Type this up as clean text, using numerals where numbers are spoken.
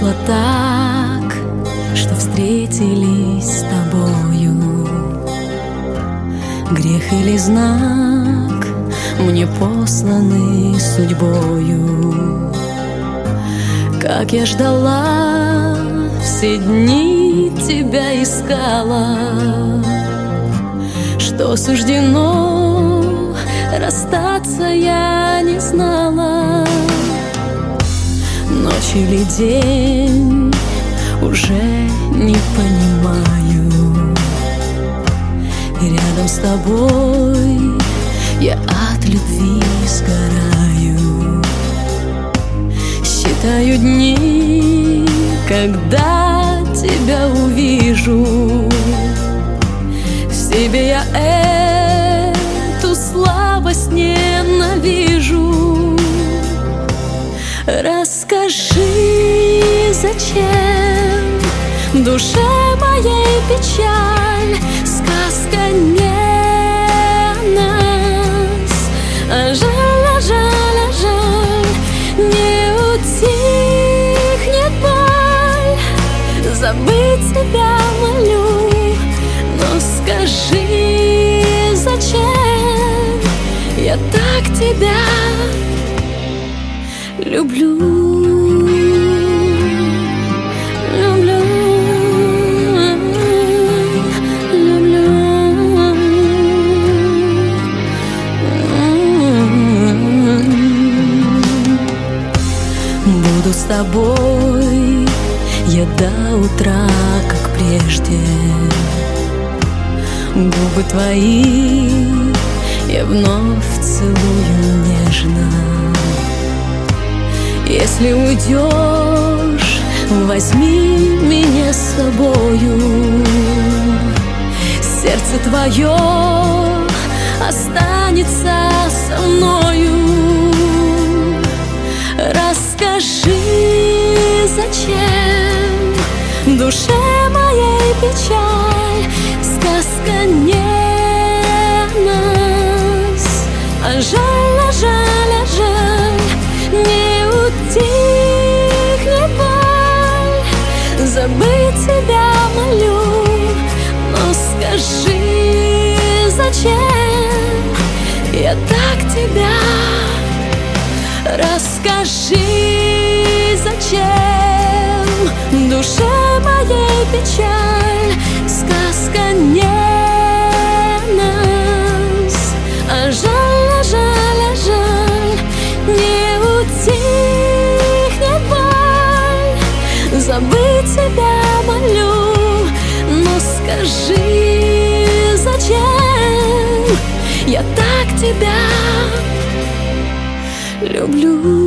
вышло так, что встретились с тобою. Грех или знак мне посланный судьбою. Как я ждала, все дни тебя искала, что суждено расстаться я не знала. Ночь или день уже не понимаю, и рядом с тобой я от любви сгораю. Считаю дни, когда тебя увижу. В себе я эту слабость ненавижу. Расскажи, зачем душе моей печаль? Сказка не о нас, а жаль, не утихнет боль. Забыть тебя молю, но скажи, зачем я так тебя люблю. Буду с тобой я до утра, как прежде. Губы твои я вновь целую нежно. Если уйдешь, возьми меня с собою. Сердце твое останется со мною. Расскажи, зачем душе моей печаль? Сказка не о нас, а жаль, не утихнет боль. Забыть тебя молю, но скажи, зачем я так тебя. Расскажи, зачем душе моей печаль? Сказка не о нас, а жаль, не утихнет боль. Забыть тебя молю, но скажи, зачем я так тебя люблю.